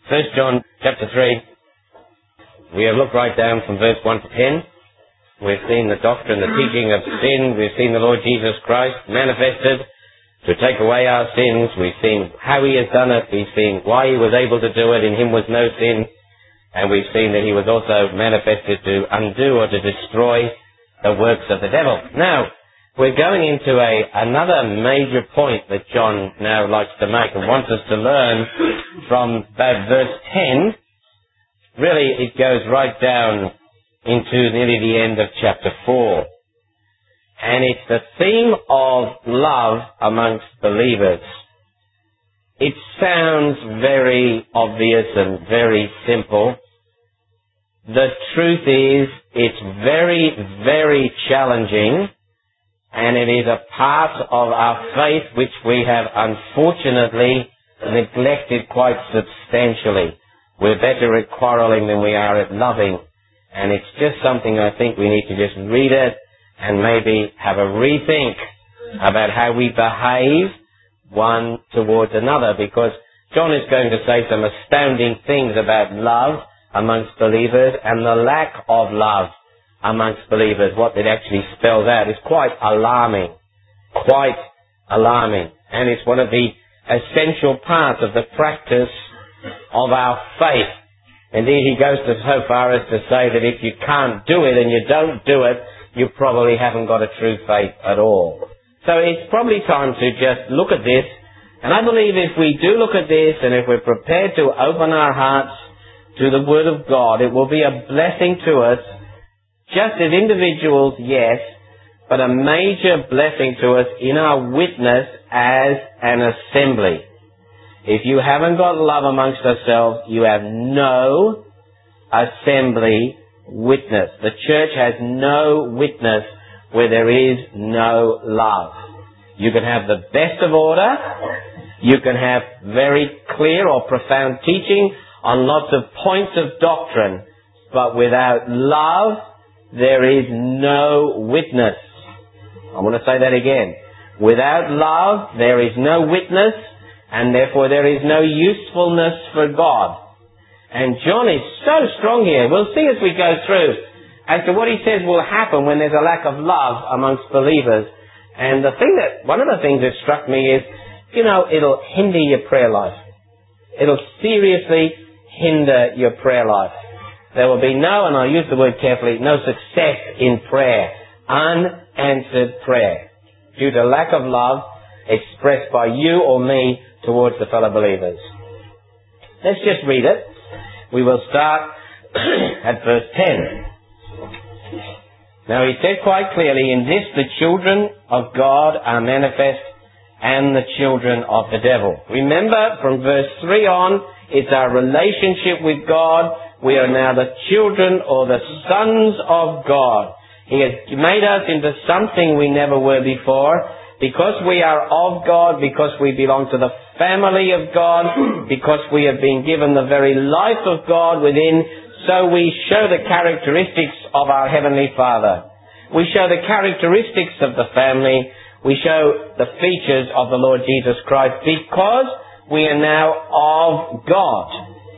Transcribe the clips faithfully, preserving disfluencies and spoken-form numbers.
First John chapter three. We have looked right down from verse one to ten. We've seen the doctrine, the teaching of sin. We've seen the Lord Jesus Christ manifested to take away our sins. We've seen how He has done it. We've seen why He was able to do it. In Him was no sin. And we've seen that He was also manifested to undo or to destroy the works of the devil. Now, we're going into a another major point that John now likes to make and wants us to learn from about verse ten. Really, it goes right down into nearly the end of chapter four. And it's the theme of love amongst believers. It sounds very obvious and very simple. The truth is, it's very, very challenging, and it is a part of our faith which we have unfortunately neglected quite substantially. We're better at quarreling than we are at loving. And it's just something I think we need to just read it and maybe have a rethink about how we behave one towards another, because John is going to say some astounding things about love amongst believers, and the lack of love amongst believers, what it actually spells out, is quite alarming. Quite alarming. And it's one of the essential parts of the practice of our faith. Indeed, he goes to so far as to say that if you can't do it and you don't do it, you probably haven't got a true faith at all. So it's probably time to just look at this, and I believe if we do look at this, and if we're prepared to open our hearts to the Word of God, it will be a blessing to us, just as individuals, yes, but a major blessing to us in our witness as an assembly. If you haven't got love amongst ourselves, you have no assembly witness. The church has no witness where there is no love. You can have the best of order, you can have very clear or profound teaching on lots of points of doctrine, but without love, there is no witness. I want to say that again. Without love, there is no witness, and therefore there is no usefulness for God. And John is so strong here. We'll see as we go through as to what he says will happen when there's a lack of love amongst believers. And the thing that, one of the things that struck me is, you know, it'll hinder your prayer life. It'll seriously hinder your prayer life. There will be no, and I'll use the word carefully, no success in prayer. Unanswered prayer. Due to lack of love expressed by you or me towards the fellow believers. Let's just read it. We will start at verse ten. Now he said quite clearly, in this the children of God are manifest and the children of the devil. Remember, from verse three on, it's our relationship with God. We are now the children or the sons of God. He has made us into something we never were before. Because we are of God, because we belong to the family of God, because we have been given the very life of God within, so we show the characteristics of our Heavenly Father. We show the characteristics of the family. We show the features of the Lord Jesus Christ, because we are now of God.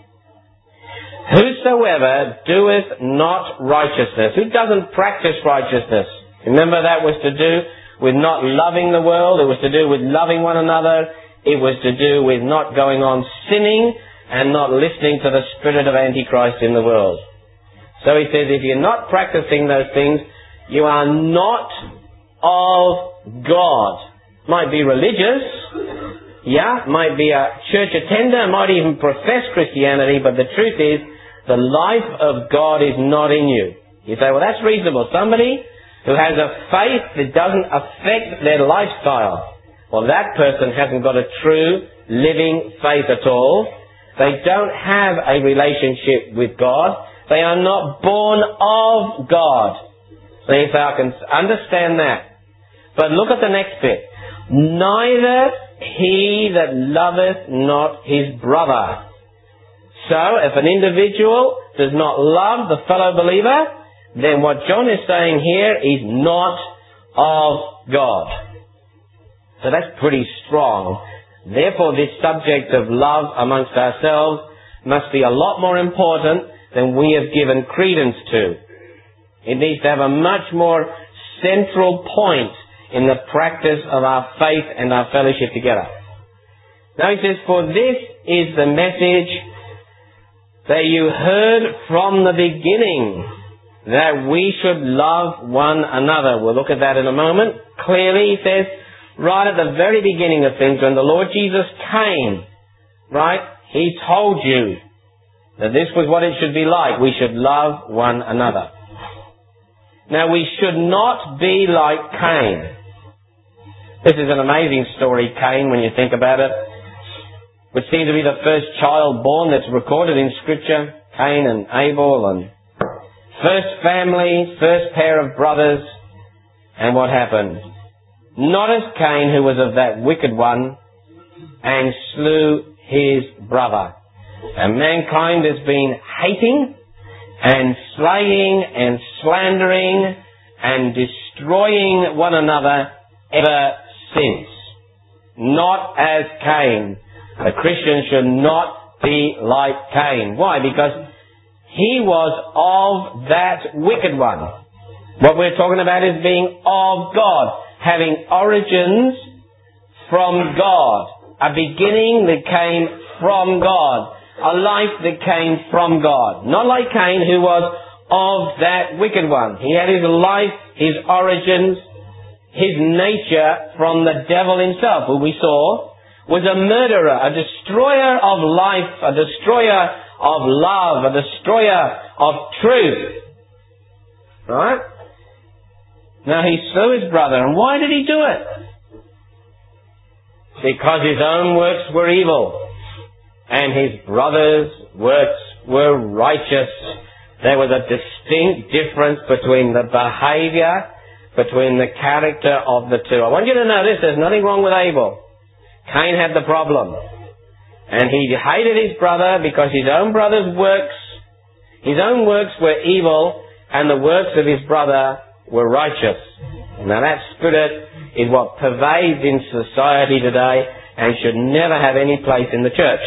Whosoever doeth not righteousness. Who doesn't practice righteousness? Remember, that was to do with not loving the world. It was to do with loving one another. It was to do with not going on sinning and not listening to the spirit of Antichrist in the world. So he says, if you're not practicing those things, you are not of God. Might be religious, yeah, might be a church attender, might even profess Christianity, but the truth is, the life of God is not in you. You say, well, that's reasonable. Somebody who has a faith that doesn't affect their lifestyle, well, that person hasn't got a true living faith at all. They don't have a relationship with God. They are not born of God. So you say, I can understand that. But look at the next bit. Neither he that loveth not his brother. So, if an individual does not love the fellow believer, then what John is saying here is not of God. So that's pretty strong. Therefore, this subject of love amongst ourselves must be a lot more important than we have given credence to. It needs to have a much more central point in the practice of our faith and our fellowship together. Now he says, for this is the message that you heard from the beginning, that we should love one another. We'll look at that in a moment. Clearly, he says, right at the very beginning of things, when the Lord Jesus came, right, he told you that this was what it should be like. We should love one another. Now, we should not be like Cain. This is an amazing story, Cain, when you think about it. Would seem to be the first child born that's recorded in Scripture. Cain and Abel, and first family, first pair of brothers. And what happened? Not as Cain, who was of that wicked one, and slew his brother. And mankind has been hating and slaying and slandering and destroying one another ever since. Not as Cain. A Christian should not be like Cain. Why? Because he was of that wicked one. What we're talking about is being of God, having origins from God, a beginning that came from God, a life that came from God. Not like Cain, who was of that wicked one. He had his life, his origins, his nature from the devil himself, who we saw was a murderer, a destroyer of life, a destroyer of love, a destroyer of truth. Right? Now he slew his brother, and why did he do it? Because his own works were evil, and his brother's works were righteous. There was a distinct difference between the behavior, between the character of the two. I want you to know this, there's nothing wrong with Abel. Cain had the problem. And he hated his brother because his own brother's works, his own works were evil, and the works of his brother were righteous. Now that spirit is what pervades in society today and should never have any place in the church.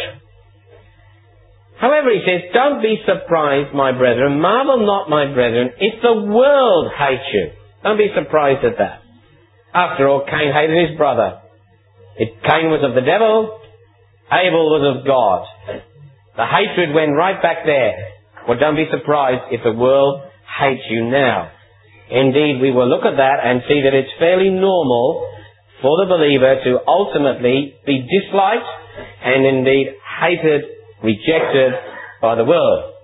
However, he says, don't be surprised, my brethren, marvel not, my brethren, if the world hates you. Don't be surprised at that. After all, Cain hated his brother. If Cain was of the devil, Abel was of God. The hatred went right back there. Well, don't be surprised if the world hates you now. Indeed, we will look at that and see that it's fairly normal for the believer to ultimately be disliked and indeed hated, rejected by the world.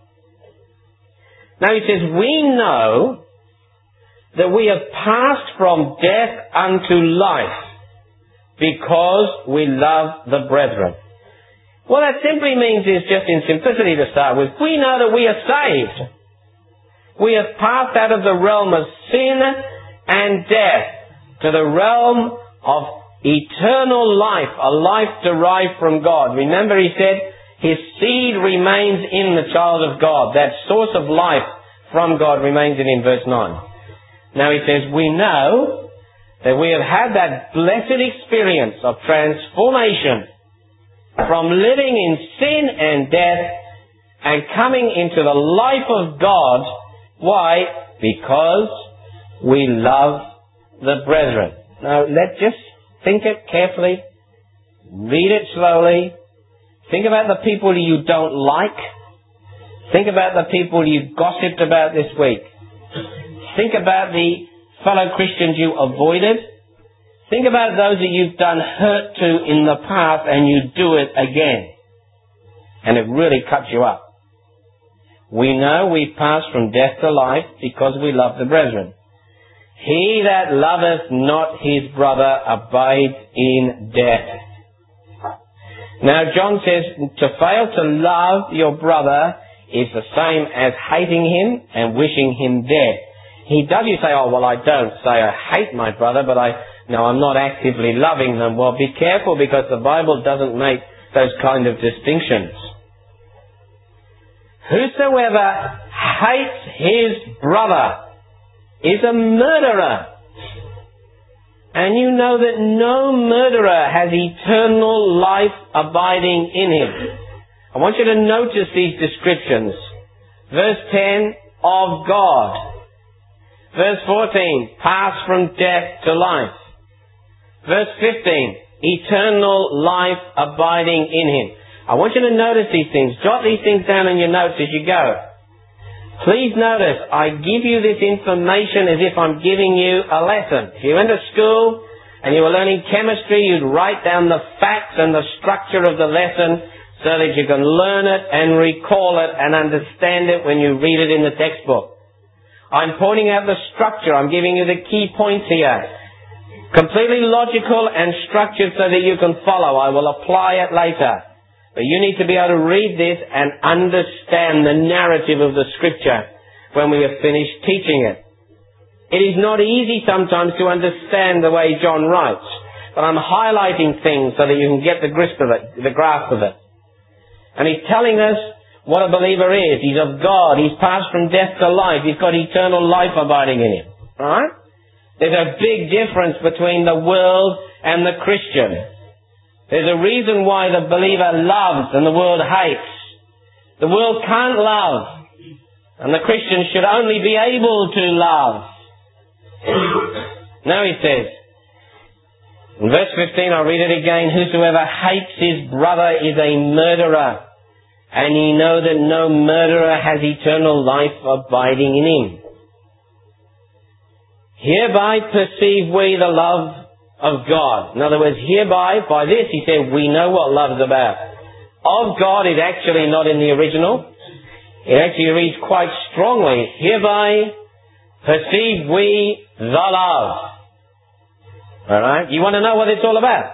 Now he says, we know that we have passed from death unto life because we love the brethren. What that simply means is, just in simplicity to start with, we know that we are saved. We have passed out of the realm of sin and death to the realm of eternal life, a life derived from God. Remember, he said, his seed remains in the child of God. That source of life from God remains in him, verse nine. Now he says, we know that we have had that blessed experience of transformation from living in sin and death and coming into the life of God. Why? Because we love the brethren. Now, let's just think it carefully. Read it slowly. Think about the people you don't like. Think about the people you gossiped about this week. Think about the fellow Christians you avoided. Think about those that you've done hurt to in the past and you do it again. And it really cuts you up. We know we've passed from death to life because we love the brethren. He that loveth not his brother abides in death. Now John says to fail to love your brother is the same as hating him and wishing him dead. He does, you say, oh, well, I don't say I hate my brother, but I, no, I'm not actively loving them. Well, be careful, because the Bible doesn't make those kind of distinctions. Whosoever hates his brother is a murderer. And you know that no murderer has eternal life abiding in him. I want you to notice these descriptions. Verse ten, of God. Verse fourteen, pass from death to life. Verse fifteen, eternal life abiding in Him. I want you to notice these things. Jot these things down in your notes as you go. Please notice, I give you this information as if I'm giving you a lesson. If you went to school and you were learning chemistry, you'd write down the facts and the structure of the lesson so that you can learn it and recall it and understand it when you read it in the textbook. I'm pointing out the structure. I'm giving you the key points here. Completely logical and structured so that you can follow. I will apply it later. But you need to be able to read this and understand the narrative of the Scripture when we have finished teaching it. It is not easy sometimes to understand the way John writes, but I'm highlighting things so that you can get the grasp of it, the grasp of it. And he's telling us what a believer is. He's of God. He's passed from death to life. He's got eternal life abiding in him. Right? There's a big difference between the world and the Christian. There's a reason why the believer loves and the world hates. The world can't love, and the Christian should only be able to love. Now he says, in verse fifteen, I'll read it again, whosoever hates his brother is a murderer, and ye know that no murderer has eternal life abiding in him. Hereby perceive we the love of God. In other words, hereby, by this, he said, we know what love's about. Of God is actually not in the original. It actually reads quite strongly, hereby perceive we the love. Alright? You want to know what it's all about?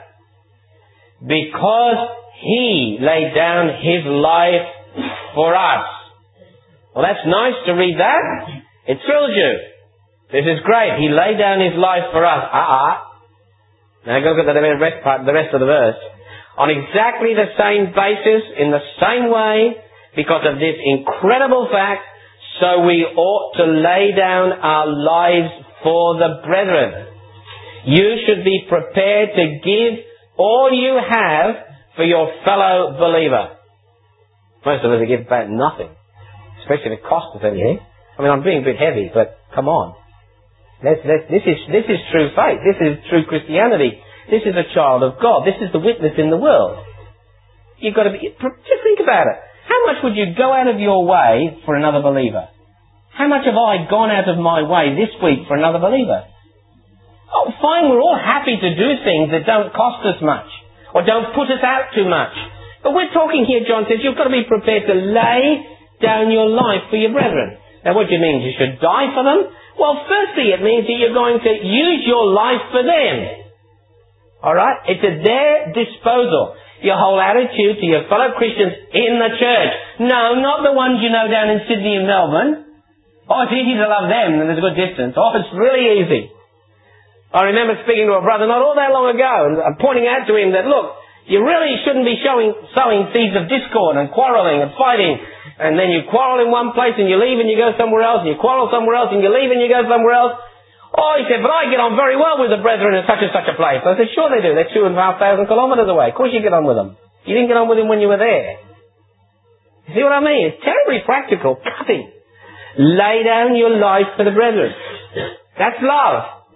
Because He laid down His life for us. Well, that's nice to read that. It thrills you. This is great. He laid down His life for us. Ah, uh-uh. Now go look at the rest part, the rest of the verse. On exactly the same basis, in the same way, because of this incredible fact, so we ought to lay down our lives for the brethren. You should be prepared to give all you have for your fellow believer. Most of us give about nothing, especially if it costs us anything. I mean, I'm being a bit heavy, but come on. Let's, let's, this is this is true faith. This is true Christianity. This is a child of God. This is the witness in the world. You've got to be. Just think about it. How much would you go out of your way for another believer? How much have I gone out of my way this week for another believer? Oh, fine. We're all happy to do things that don't cost us much or don't put us out too much. But we're talking here. John says you've got to be prepared to lay down your life for your brethren. Now, what do you mean? You should die for them? Well, firstly, it means that you're going to use your life for them. Alright? It's at their disposal. Your whole attitude to your fellow Christians in the church. No, not the ones you know down in Sydney and Melbourne. Oh, it's easy to love them and there's a good distance. Oh, it's really easy. I remember speaking to a brother not all that long ago and I'm pointing out to him that, look, you really shouldn't be showing, sowing seeds of discord and quarrelling and fighting. And then you quarrel in one place and you leave and you go somewhere else, and you quarrel somewhere else and you leave and you go somewhere else. Oh, he said, but I get on very well with the brethren in such and such a place. I said, sure they do. They're two and a half thousand kilometres away. Of course you get on with them. You didn't get on with them when you were there. You see what I mean? It's terribly practical, cutting. Lay down your life for the brethren. That's love.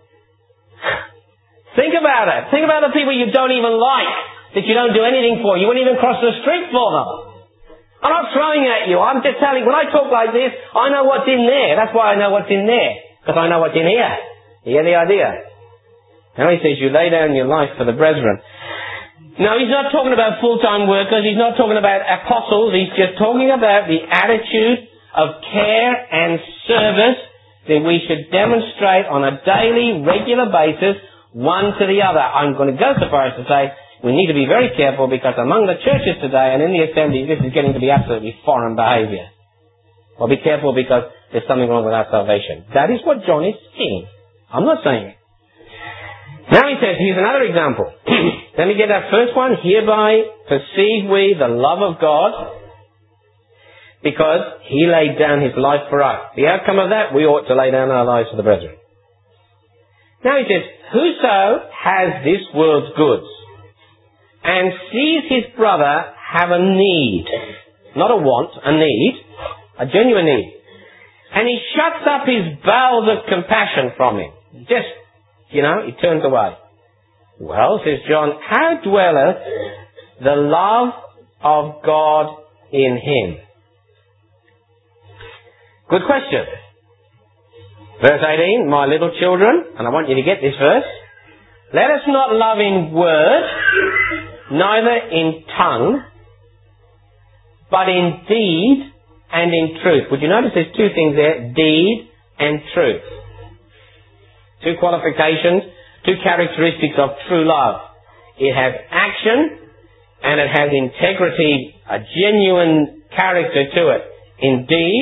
Think about it. Think about the people you don't even like, that you don't do anything for. You wouldn't even cross the street for them. I'm not throwing at you. I'm just telling you, when I talk like this, I know what's in there. That's why I know what's in there. Because I know what's in here. You get the idea? Now he says, you lay down your life for the brethren. No, he's not talking about full-time workers. He's not talking about apostles. He's just talking about the attitude of care and service that we should demonstrate on a daily, regular basis, one to the other. I'm going to go so far as to say, we need to be very careful because among the churches today and in the assemblies, this is getting to be absolutely foreign behaviour. Well, be careful because there's something wrong with our salvation. That is what John is saying. I'm not saying it. Now he says, here's another example. Let me get that first one. Hereby perceive we the love of God because He laid down His life for us. The outcome of that, we ought to lay down our lives for the brethren. Now he says, whoso has this world's goods. and sees his brother have a need, not a want, a need, a genuine need, and he shuts up his bowels of compassion from him. Just, you know, he turns away. Well, says John, how dwelleth the love of God in him? Good question. Verse eighteen, my little children, and I want you to get this verse, let us not love in word, neither in tongue, but in deed and in truth. Would you notice there's two things there, deed and truth. Two qualifications, two characteristics of true love. It has action and it has integrity, a genuine character to it, in deed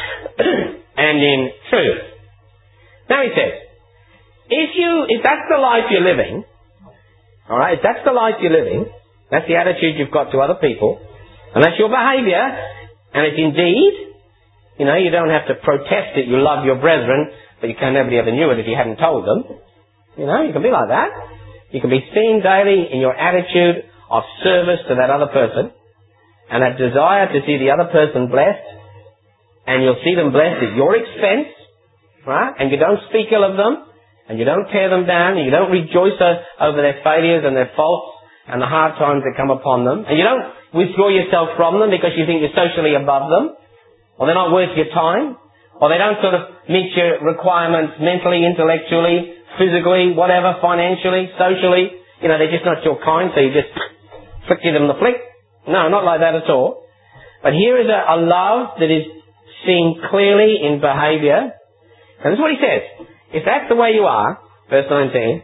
and in truth. Now he says, if you, if that's the life you're living, alright, if that's the life you're living, that's the attitude you've got to other people, and that's your behaviour, and it's indeed, you know, you don't have to protest it, you love your brethren, but you can nobody ever knew it if you hadn't told them. You know, you can be like that. You can be seen daily in your attitude of service to that other person, and that desire to see the other person blessed, and you'll see them blessed at your expense, right? And you don't speak ill of them, and you don't tear them down, and you don't rejoice over their failures and their faults and the hard times that come upon them, and you don't withdraw yourself from them because you think you're socially above them, or they're not worth your time, or they don't sort of meet your requirements mentally, intellectually, physically, whatever, financially, socially. You know, they're just not your kind, so you just flick give them the flick. No, not like that at all. But here is a, a love that is seen clearly in behaviour. And this is what he says. If that's the way you are, verse nineteen,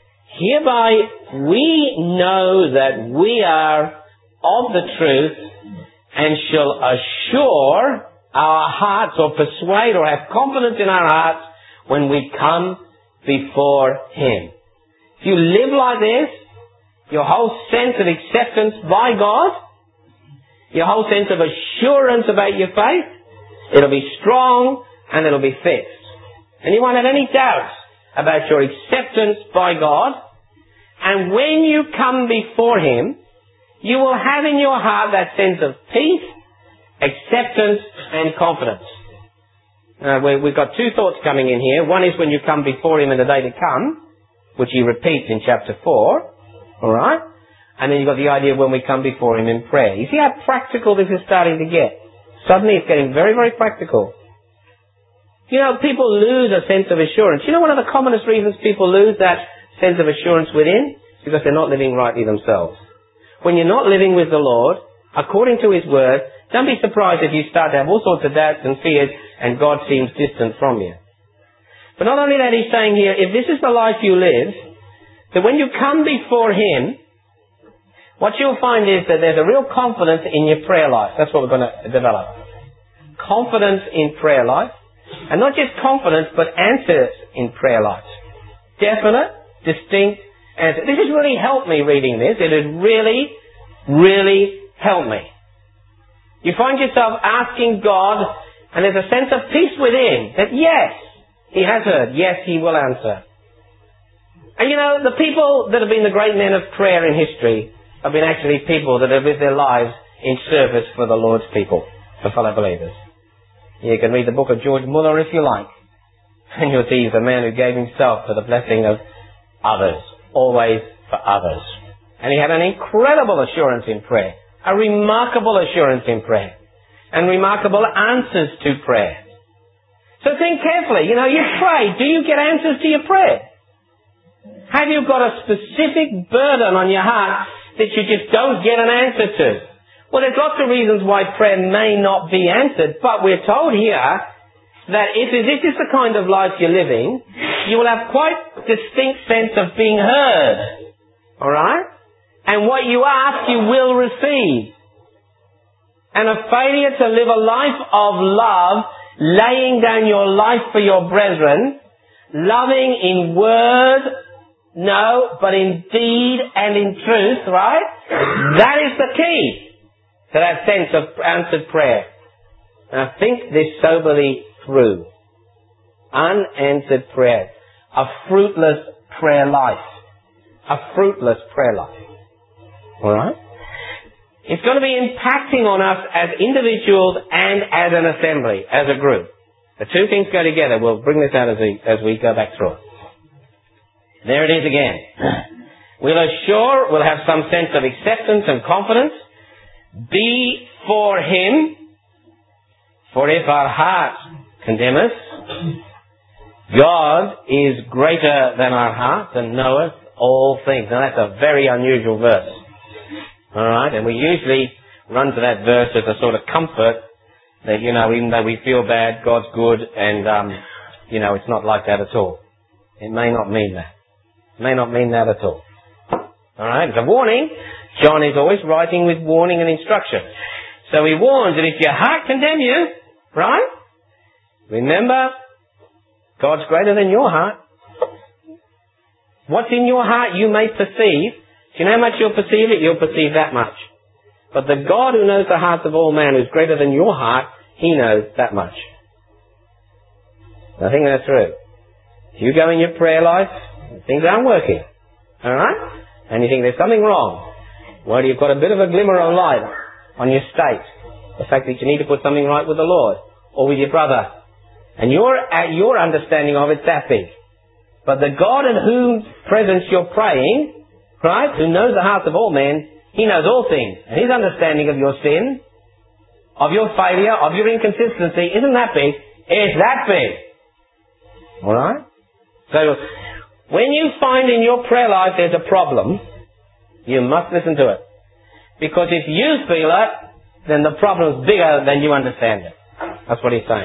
hereby we know that we are of the truth and shall assure our hearts or persuade or have confidence in our hearts when we come before him. If you live like this, your whole sense of acceptance by God, your whole sense of assurance about your faith, it'll be strong and it'll be fixed. And you won't have any doubts about your acceptance by God. And when you come before him, you will have in your heart that sense of peace, acceptance and confidence. Uh, we, we've got two thoughts coming in here. One is when you come before him in the day to come, which he repeats in chapter four. Alright? And then you've got the idea when we come before him in prayer. You see how practical this is starting to get? Suddenly it's getting very, very practical. You know, people lose a sense of assurance. You know one of the commonest reasons people lose that sense of assurance within? Because they're not living rightly themselves. When you're not living with the Lord, according to his word, don't be surprised if you start to have all sorts of doubts and fears and God seems distant from you. But not only that, he's saying here, if this is the life you live, that when you come before him, what you'll find is that there's a real confidence in your prayer life. That's what we're going to develop. Confidence in prayer life. And not just confidence, but answers in prayer life. Definite, distinct answers. This has really helped me reading this. It has really, really helped me. You find yourself asking God, and there's a sense of peace within, that yes, he has heard, yes, he will answer. And you know, the people that have been the great men of prayer in history have been actually people that have lived their lives in service for the Lord's people, for fellow believers. You can read the book of George Muller if you like, and you'll see he's a man who gave himself for the blessing of others, always for others. And he had an incredible assurance in prayer, a remarkable assurance in prayer, and remarkable answers to prayer. So think carefully, you know, you pray, do you get answers to your prayer? Have you got a specific burden on your heart that you just don't get an answer to? Well, there's lots of reasons why prayer may not be answered, but we're told here that if this is the kind of life you're living, you will have quite a distinct sense of being heard. Alright? And what you ask, you will receive. And a failure to live a life of love, laying down your life for your brethren, loving in word, no, but in deed and in truth, right? That is the key to that sense of answered prayer. Now think this soberly through. Unanswered prayer. A fruitless prayer life. A fruitless prayer life. Alright? It's going to be impacting on us as individuals and as an assembly, as a group. The two things go together. We'll bring this out as we, as we go back through it. There it is again. We'll assure, we'll have some sense of acceptance and confidence. Be for Him, for if our heart condemn us, God is greater than our heart and knoweth all things. Now that's a very unusual verse. Alright, and we usually run to that verse as a sort of comfort that, you know, even though we feel bad, God's good, and, um, you know, it's not like that at all. It may not mean that. It may not mean that at all. Alright, it's a warning. John is always writing with warning and instruction. So he warns that if your heart condemn you, right? Remember, God's greater than your heart. What's in your heart you may perceive. Do you know how much you'll perceive it? You'll perceive that much. But the God who knows the hearts of all men, who's greater than your heart, He knows that much. I think that's true. If you go in your prayer life, things aren't working. Alright? And you think there's something wrong. Well, you've got a bit of a glimmer of light on your state. The fact that you need to put something right with the Lord. Or with your brother. And your, at your understanding of it's that big. But the God in whose presence you're praying, right, who knows the hearts of all men, He knows all things. And His understanding of your sin, of your failure, of your inconsistency, isn't that big. It's that big. Alright? So, when you find in your prayer life there's a problem, you must listen to it. Because if you feel it, then the problem's bigger than you understand it. That's what he's saying.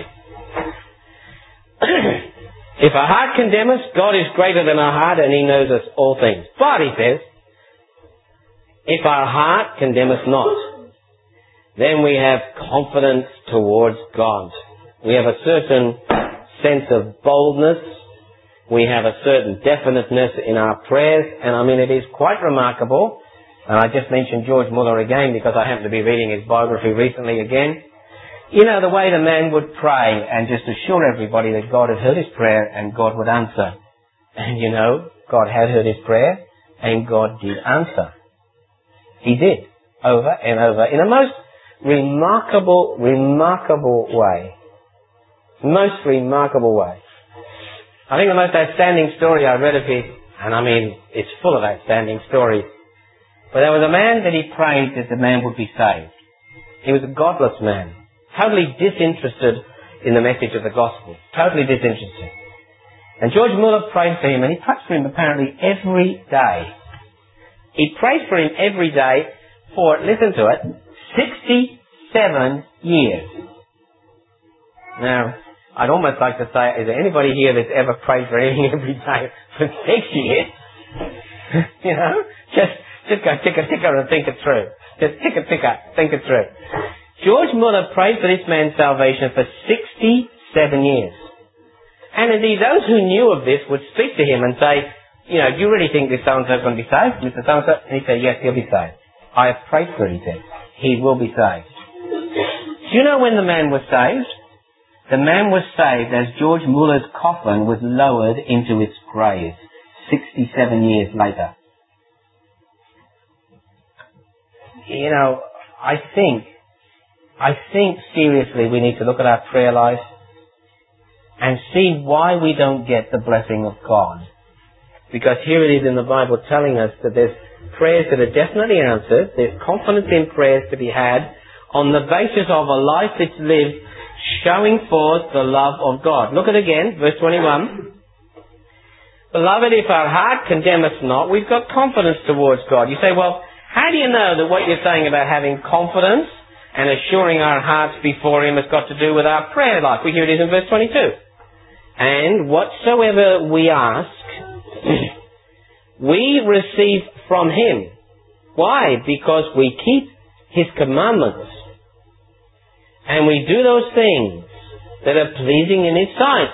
If our heart condemn us, God is greater than our heart and He knows us all things. But, he says, if our heart condemn us not, then we have confidence towards God. We have a certain sense of boldness. We have a certain definiteness in our prayers. And I mean, it is quite remarkable. And I just mentioned George Muller again because I happen to be reading his biography recently again. You know, the way the man would pray and just assure everybody that God had heard his prayer and God would answer. And you know, God had heard his prayer and God did answer. He did. Over and over. In a most remarkable, remarkable way. Most remarkable way. I think the most outstanding story I read of his, and I mean, it's full of outstanding stories, but there was a man that he prayed that the man would be saved. He was a godless man. Totally disinterested in the message of the gospel. Totally disinterested. And George Muller prayed for him, and he prayed for him apparently every day. He prayed for him every day for, listen to it, sixty-seven years. Now, I'd almost like to say, is there anybody here that's ever prayed for anything every day for six years? You know? Just, just go ticker, ticker and think it through. Just ticker, ticker, think it through. George Muller prayed for this man's salvation for sixty-seven years. And indeed, those who knew of this would speak to him and say, you know, do you really think this so-and-so is going to be saved, Mister So-and-so? And he'd say, yes, he'll be saved. I have prayed for him, he said. He will be saved. Do you know when the man was saved? The man was saved as George Muller's coffin was lowered into its grave, sixty-seven years later. You know, I think, I think seriously we need to look at our prayer life and see why we don't get the blessing of God. Because here it is in the Bible telling us that there's prayers that are definitely answered, there's confidence in prayers to be had on the basis of a life that's lived showing forth the love of God. Look at it again, verse twenty-one. Beloved, if our heart condemn us not, we've got confidence towards God. You say, well, how do you know that what you're saying about having confidence and assuring our hearts before Him has got to do with our prayer life? We hear it is in verse twenty-two. And whatsoever we ask, we receive from Him. Why? Because we keep His commandments. And we do those things that are pleasing in His sight.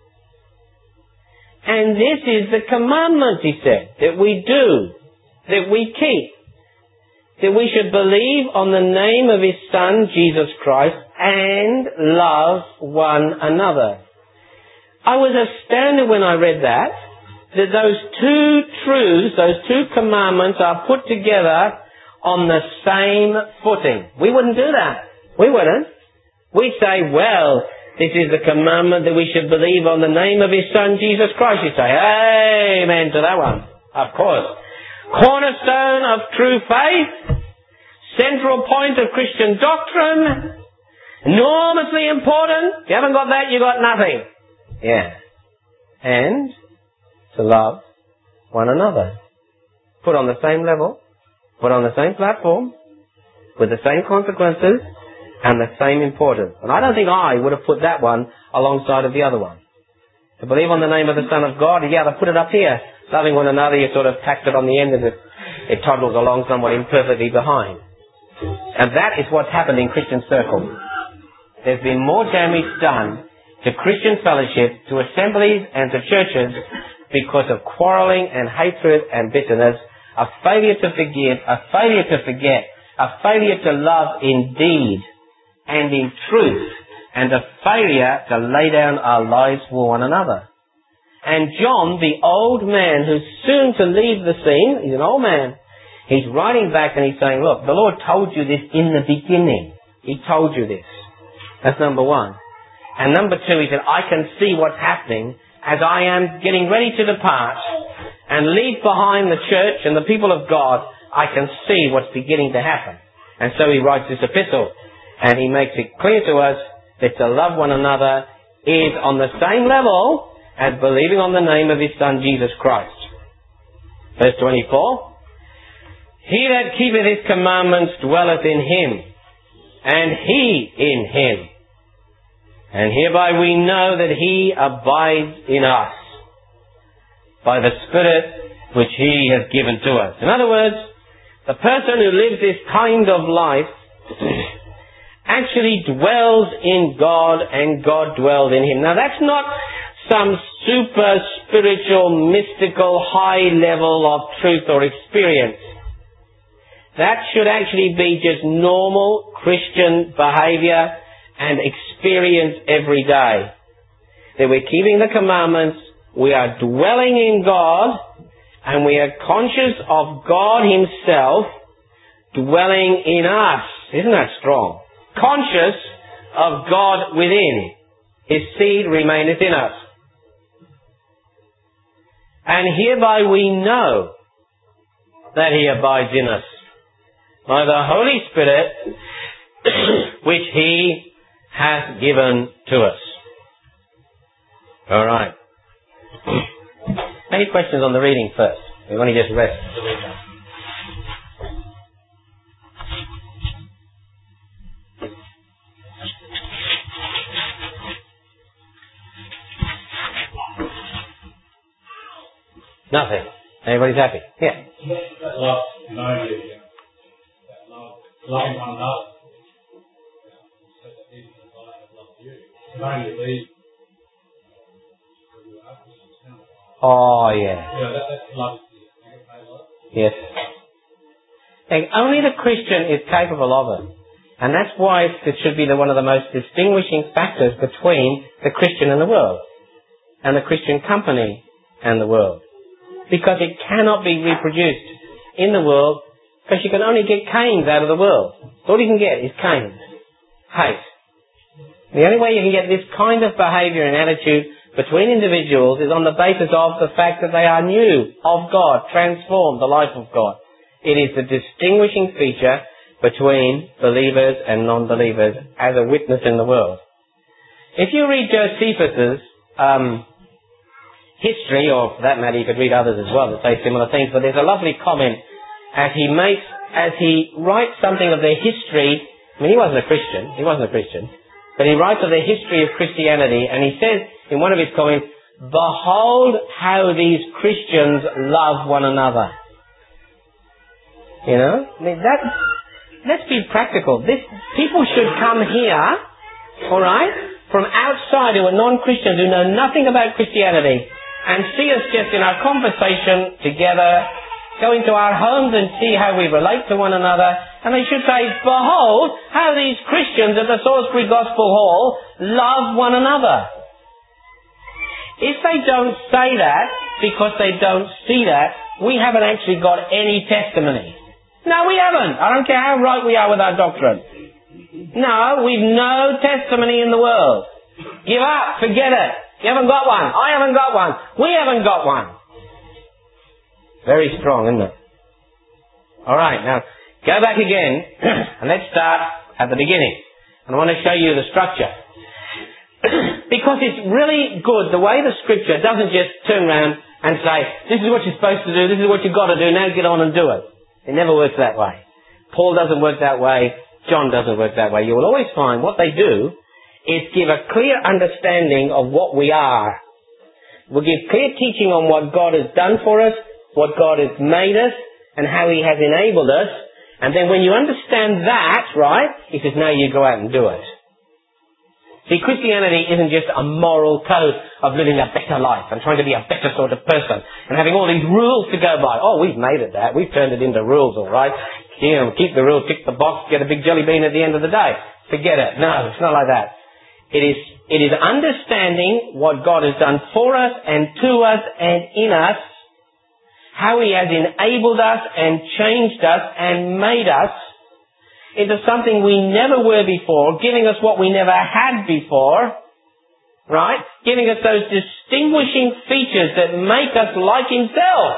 And this is the commandment, he said, that we do, that we keep. That we should believe on the name of His Son, Jesus Christ, and love one another. I was astounded when I read that, that those two truths, those two commandments are put together on the same footing. We wouldn't do that. We wouldn't. We'd say, well, this is the commandment that we should believe on the name of His Son, Jesus Christ. You say, amen to that one. Of course. Cornerstone of true faith. Central point of Christian doctrine. Enormously important. If you haven't got that, you got nothing. Yeah. And to love one another. Put on the same level. Put on the same platform. With the same consequences. And the same importance. And I don't think I would have put that one alongside of the other one. To believe on the name of the Son of God, yeah, they put it up here. Loving one another, you sort of tacked it on the end of it. It toddles along somewhat imperfectly behind. And that is what's happened in Christian circles. There's been more damage done to Christian fellowship, to assemblies and to churches because of quarrelling and hatred and bitterness, a failure to forgive, a failure to forget, a failure to love in deed and in truth, and a failure to lay down our lives for one another. And John, the old man who's soon to leave the scene, he's an old man, he's writing back and he's saying, look, the Lord told you this in the beginning. He told you this. That's number one. And number two, he said, I can see what's happening as I am getting ready to depart and leave behind the church and the people of God. I can see what's beginning to happen. And so he writes this epistle and he makes it clear to us that to love one another is on the same level as believing on the name of His Son, Jesus Christ. Verse twenty-four. He that keepeth His commandments dwelleth in Him, and He in Him. And hereby we know that He abides in us, by the Spirit which He has given to us. In other words, the person who lives this kind of life actually dwells in God and God dwells in him. Now that's not some super spiritual, mystical, high level of truth or experience. That should actually be just normal Christian behavior and experience every day. That we're keeping the commandments, we are dwelling in God, and we are conscious of God Himself dwelling in us. Isn't that strong? Conscious of God within. His seed remaineth in us. And hereby we know that He abides in us by the Holy Spirit which He hath given to us. All right. Any questions on the reading first? We want to just rest the reading. Nothing. Everybody's happy? Yeah. That love, you know, that love, loving one another. So that even as I have loved you, you only leave. Oh, yeah. Yeah, that, that's love. Yes. And only the Christian is capable of it. And that's why it should be the, one of the most distinguishing factors between the Christian and the world. And the Christian company and the world. Because it cannot be reproduced in the world, because you can only get Cains out of the world. All you can get is Cains. Hate. The only way you can get this kind of behaviour and attitude between individuals is on the basis of the fact that they are new of God, transformed, the life of God. It is the distinguishing feature between believers and non-believers as a witness in the world. If you read Josephus's um, history, or for that matter you could read others as well that say similar things, but there's a lovely comment as he makes, as he writes something of the history. I mean, he wasn't a Christian, he wasn't a Christian, but he writes of the history of Christianity, and he says in one of his comments, behold how these Christians love one another. You know? I mean, that, let's be practical. This, people should come here, alright, from outside who are non-Christians, who know nothing about Christianity, and see us just in our conversation together, go into our homes and see how we relate to one another, and they should say, behold, how these Christians at the Salisbury Gospel Hall love one another. If they don't say that, because they don't see that, we haven't actually got any testimony. No, we haven't. I don't care how right we are with our doctrine. No, we've no testimony in the world. Give up. Forget it. You haven't got one. I haven't got one. We haven't got one. Very strong, isn't it? All right, now, go back again, and let's start at the beginning. And I want to show you the structure. Because it's really good, the way the Scripture doesn't just turn around and say, this is what you're supposed to do, this is what you've got to do, now get on and do it. It never works that way. Paul doesn't work that way. John doesn't work that way. You will always find what they do is give a clear understanding of what we are. We'll give clear teaching on what God has done for us, what God has made us, and how He has enabled us. And then when you understand that, right, He says, now you go out and do it. See, Christianity isn't just a moral code of living a better life and trying to be a better sort of person and having all these rules to go by. Oh, we've made it that. We've turned it into rules, all right. You know, keep the rule, tick the box, get a big jelly bean at the end of the day. Forget it. No, it's not like that. It is, it is understanding what God has done for us and to us and in us, how He has enabled us and changed us and made us into something we never were before, giving us what we never had before, right? Giving us those distinguishing features that make us like Himself.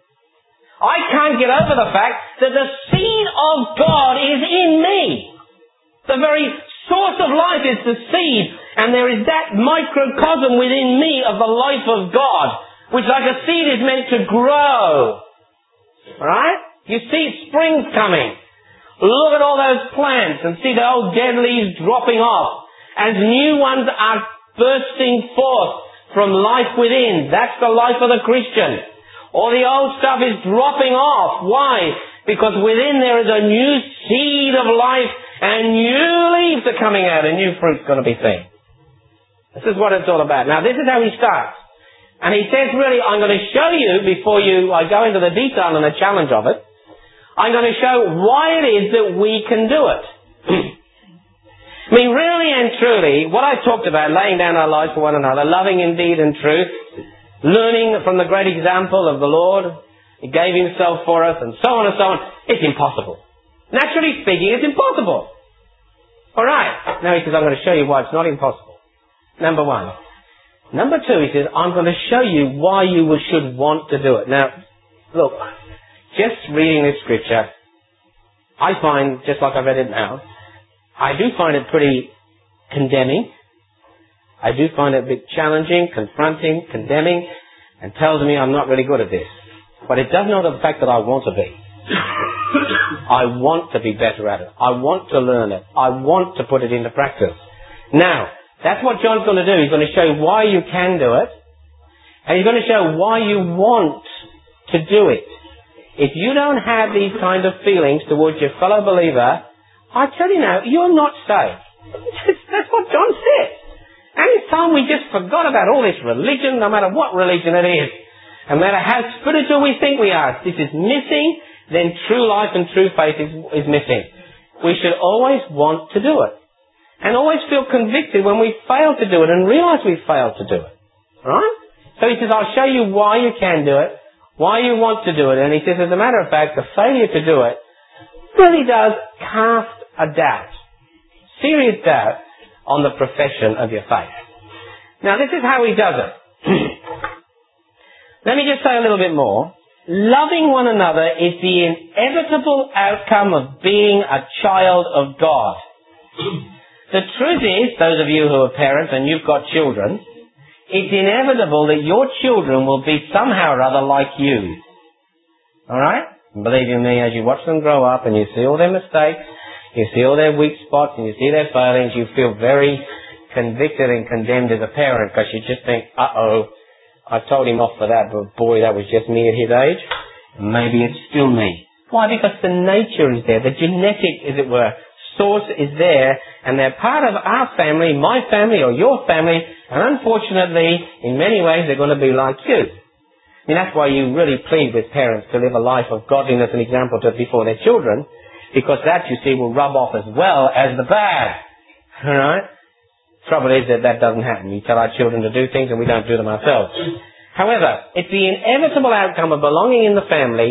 I can't get over the fact that the seed of God is in me. The very source of life is the seed, and there is that microcosm within me of the life of God, which like a seed is meant to grow. Right? You see spring's coming. Look at all those plants and see the old dead leaves dropping off as new ones are bursting forth from life within. That's the life of the Christian. All the old stuff is dropping off. Why? Because within there is a new seed of life and new leaves are coming out and new fruit's going to be seen. This is what it's all about. Now this is how he starts. And he says really, I'm going to show you before you, I go into the detail and the challenge of it, I'm going to show why it is that we can do it. I mean, really and truly, what I talked about, laying down our lives for one another, loving in deed and truth, learning from the great example of the Lord, He gave Himself for us, and so on and so on, it's impossible. Naturally speaking, it's impossible. Alright, now he says, I'm going to show you why it's not impossible. Number one. Number two, he says, I'm going to show you why you should want to do it. Now, look, just reading this scripture, I find, just like I've read it now, I do find it pretty condemning. I do find it a bit challenging, confronting, condemning, and tells me I'm not really good at this. But it doesn't know the fact that I want to be. I want to be better at it. I want to learn it. I want to put it into practice. Now, that's what John's going to do. He's going to show you why you can do it, and he's going to show why you want to do it. If you don't have these kind of feelings towards your fellow believer, I tell you now, you're not saved. That's what John said. And it's time we just forgot about all this religion, no matter what religion it is. No matter how spiritual we think we are. If this is missing, then true life and true faith is, is missing. We should always want to do it. And always feel convicted when we fail to do it and realize we failed to do it. Right? So he says, I'll show you why you can do it, why you want to do it. And he says, as a matter of fact, the failure to do it really does cast a doubt, serious doubt, on the profession of your faith. Now, this is how he does it. Let me just say a little bit more. Loving one another is the inevitable outcome of being a child of God. The truth is, those of you who are parents and you've got children, it's inevitable that your children will be somehow or other like you. Alright? Believe you me, as you watch them grow up and you see all their mistakes, you see all their weak spots and you see their failings, you feel very convicted and condemned as a parent because you just think, uh-oh, I told him off for that, but boy, that was just me at his age. Maybe it's still me. Why? Because the nature is there. The genetic, as it were, source is there, and they're part of our family, my family, or your family, and unfortunately, in many ways, they're going to be like you. I mean, that's why you really plead with parents to live a life of godliness and example to before their children, because that, you see, will rub off as well as the bad. Alright? Trouble is that that doesn't happen. We tell our children to do things and we don't do them ourselves. However, it's the inevitable outcome of belonging in the family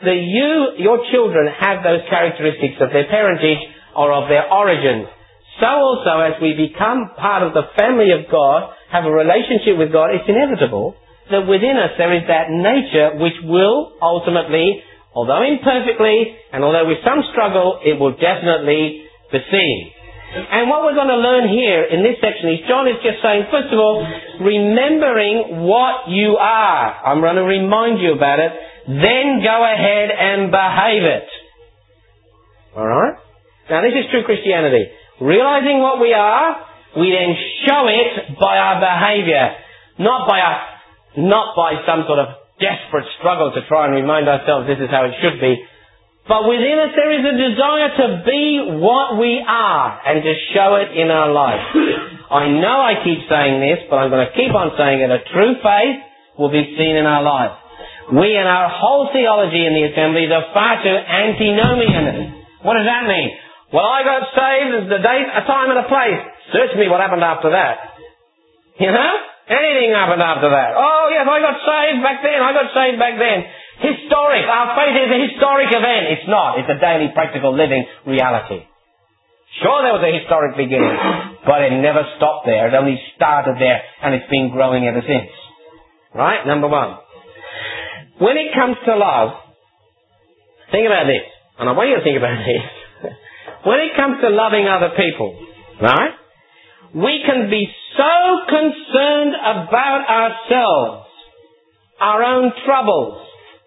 that you, your children, have those characteristics of their parentage or of their origin. So also, as we become part of the family of God, have a relationship with God, it's inevitable that within us there is that nature which will ultimately, although imperfectly, and although with some struggle, it will definitely be seen. And what we're going to learn here in this section is John is just saying, first of all, remembering what you are. I'm going to remind you about it. Then go ahead and behave it. Alright? Now this is true Christianity. Realizing what we are, we then show it by our behaviour. Not by a, not by some sort of desperate struggle to try and remind ourselves this is how it should be. But within us there is a desire to be what we are and to show it in our life. I know I keep saying this, but I'm going to keep on saying it. A true faith will be seen in our life. We and our whole theology in the assemblies are far too antinomian. What does that mean? Well, I got saved as the date, a time and a place. Search me what happened after that. You know? Anything happened after that. Oh yes, I got saved back then, I got saved back then. Historic. Our faith is a historic event. It's not. It's a daily practical living reality. Sure, there was a historic beginning, but it never stopped there. It only started there, and it's been growing ever since. Right? Number one. When it comes to love, think about this, and I want you to think about this. When it comes to loving other people, right, we can be so concerned about ourselves, our own troubles,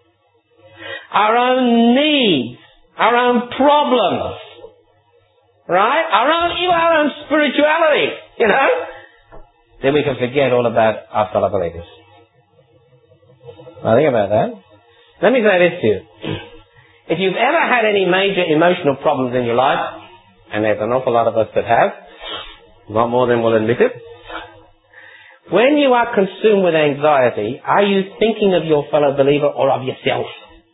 our own needs, our own problems, right, our own, even our own spirituality, you know, then we can forget all about our fellow believers. Now think about that. Let me say this to you. If you've ever had any major emotional problems in your life, and there's an awful lot of us that have, not more than we'll admit it, when you are consumed with anxiety, are you thinking of your fellow believer or of yourself?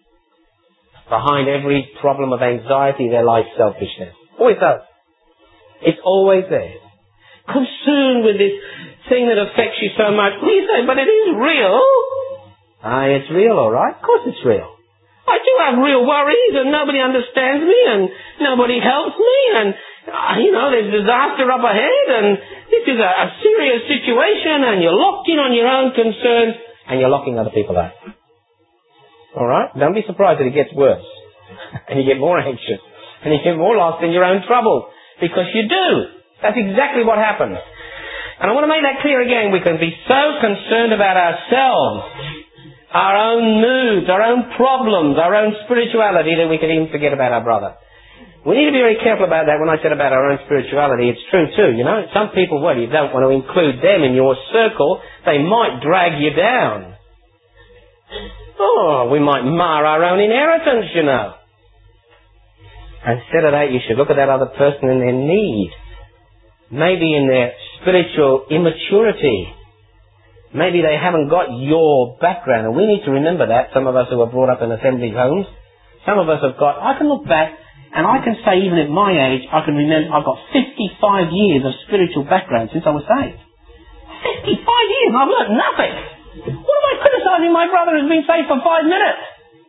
Behind every problem of anxiety there lies selfishness. Always does. It's always there. Consumed with this thing that affects you so much. Well, you say, but it is real. Ah, it's real, all right. Of course it's real. I do have real worries, and nobody understands me, and nobody helps me, and, uh, you know, there's disaster up ahead, and this is a, a serious situation, and you're locked in on your own concerns, and you're locking other people out. Alright? Don't be surprised that it gets worse, and you get more anxious, and you get more lost in your own trouble, because you do. That's exactly what happens. And I want to make that clear again. We can be so concerned about ourselves, our own moods, our own problems, our own spirituality, that we can even forget about our brother. We need to be very careful about that. When I said about our own spirituality, it's true too, you know. Some people, well, you don't want to include them in your circle. They might drag you down. Oh, we might mar our own inheritance, you know. Instead of that, you should look at that other person in their need. Maybe in their spiritual immaturity. Maybe they haven't got your background, and we need to remember that. Some of us who were brought up in assembly homes, some of us have got, I can look back, and I can say even at my age, I can remember I've got fifty-five years of spiritual background since I was saved. fifty-five years, and I've learned nothing. What am I criticising my brother who's been saved for five minutes?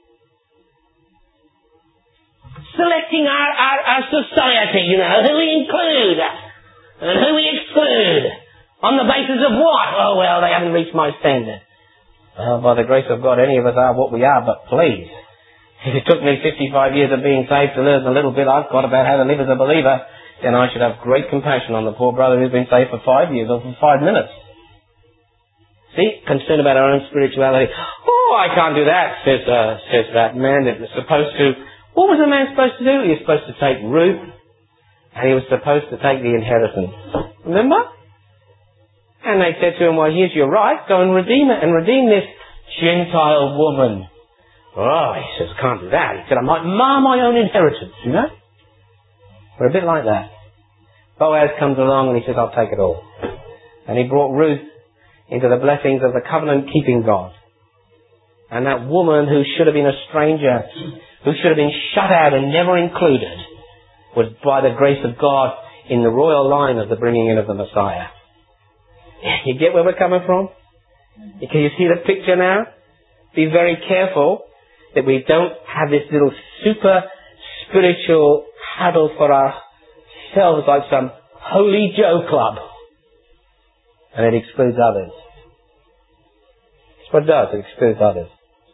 Selecting our, our, our society, you know, who we include, and who we exclude. On the basis of what? Oh, well, they haven't reached my standard. Well, by the grace of God, any of us are what we are, but please, if it took me fifty-five years of being saved to learn a little bit I've got about how to live as a believer, then I should have great compassion on the poor brother who's been saved for five years or for five minutes. See? Concerned about our own spirituality. Oh, I can't do that, says, uh, says that man that was supposed to... What was the man supposed to do? He was supposed to take Ruth, and he was supposed to take the inheritance. Remember? And they said to him, well, here's your right, go and redeem it, and redeem this Gentile woman. Oh, he says, can't do that. He said, I might mar my own inheritance, you know? We're a bit like that. Boaz comes along and he says, I'll take it all. And he brought Ruth into the blessings of the covenant-keeping God. And that woman who should have been a stranger, who should have been shut out and never included, was by the grace of God in the royal line of the bringing in of the Messiah. You get where we're coming from? Can you see the picture now? Be very careful. that we don't have this little super spiritual huddle for ourselves like some Holy Joe club. And it excludes others. That's what it does, it excludes others.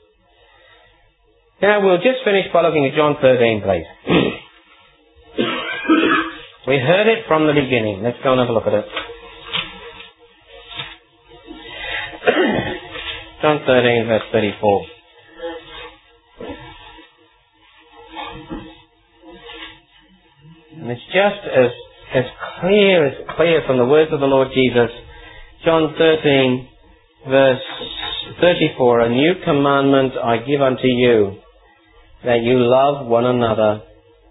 Now we'll just finish by looking at John thirteen, please. We heard it from the beginning. Let's go and have a look at it. John thirteen, verse thirty-four. And it's just as, as clear as clear from the words of the Lord Jesus. John thirteen, verse thirty-four. A new commandment I give unto you, that you love one another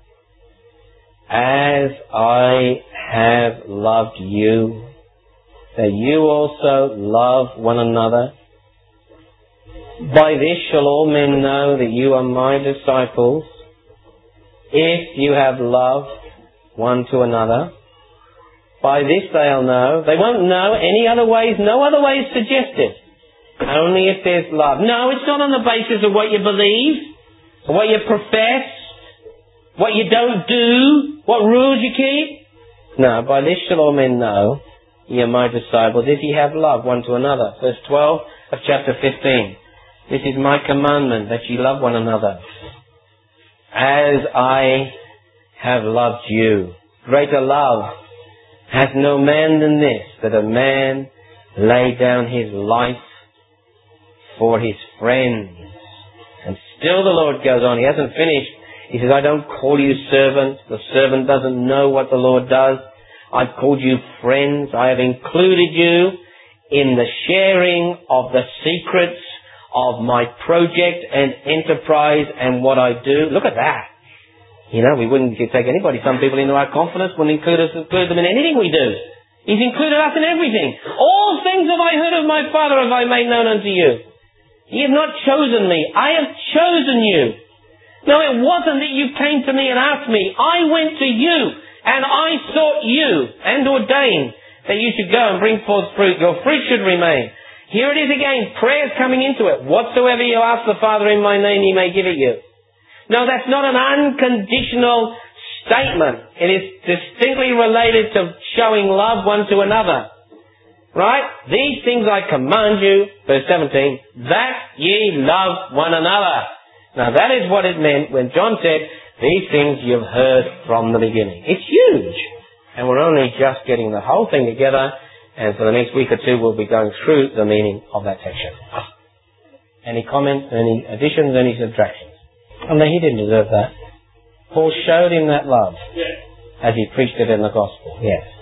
as I have loved you, that you also love one another. By this shall all men know that you are my disciples, if you have love one to another. By this they'll know. They won't know any other ways, no other ways suggested. Only if there's love. No, it's not on the basis of what you believe, or what you profess, what you don't do, what rules you keep. No, by this shall all men know ye are my disciples, if ye have love one to another. Verse twelve of chapter fifteen. This is my commandment, that ye love one another, as I have loved you. Greater love hath no man than this, that a man lay down his life for his friends. And still the Lord goes on. He hasn't finished. He says, I don't call you servants. The servant doesn't know what the Lord does. I've called you friends. I have included you in the sharing of the secrets of my project and enterprise and what I do. Look at that. You know, we wouldn't take anybody, some people into our confidence, wouldn't include us, include them in anything we do. He's included us in everything. All things have I heard of my Father have I made known unto you. Ye have not chosen me. I have chosen you. No, it wasn't that you came to me and asked me. I went to you and I sought you and ordained that you should go and bring forth fruit. Your fruit should remain. Here it is again. Prayer's coming into it. Whatsoever you ask the Father in my name, he may give it you. No, that's not an unconditional statement. It is distinctly related to showing love one to another. Right? These things I command you, verse seventeen, that ye love one another. Now that is what it meant when John said, these things you've heard from the beginning. It's huge. And we're only just getting the whole thing together, and for the next week or two we'll be going through the meaning of that section. Any comments, any additions, any subtractions? I mean, he didn't deserve that. Paul showed him that love Yes. as he preached it in the gospel. Yes.